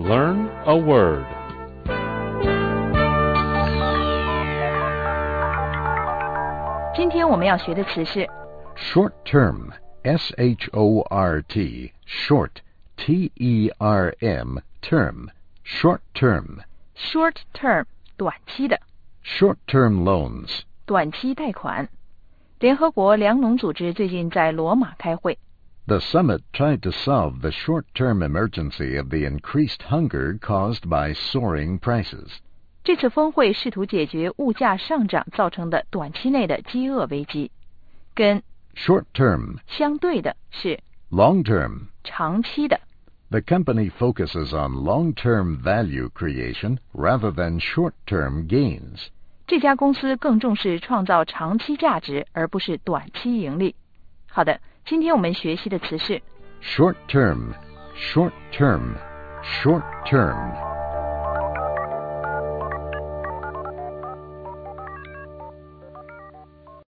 Learn a word. 今天我们要学的词是 Short term, S-H-O-R-T, short, T-E-R-M, term, short term. short term 短期的 Short term loans. 短期贷款。联合国粮农组织最近在罗马开会。 The summit tried to solve the short-term emergency of the increased hunger caused by soaring prices. 这次峰会试图解决物价上涨造成的短期内的饥饿危机。跟 Short-term. 相对的是 Long-term. 长期的。 The company focuses on long-term value creation rather than short-term gains. 这家公司更重视创造长期价值，而不是短期盈利。好的，今天我们学习的词是 Short-term, short-term, short-term.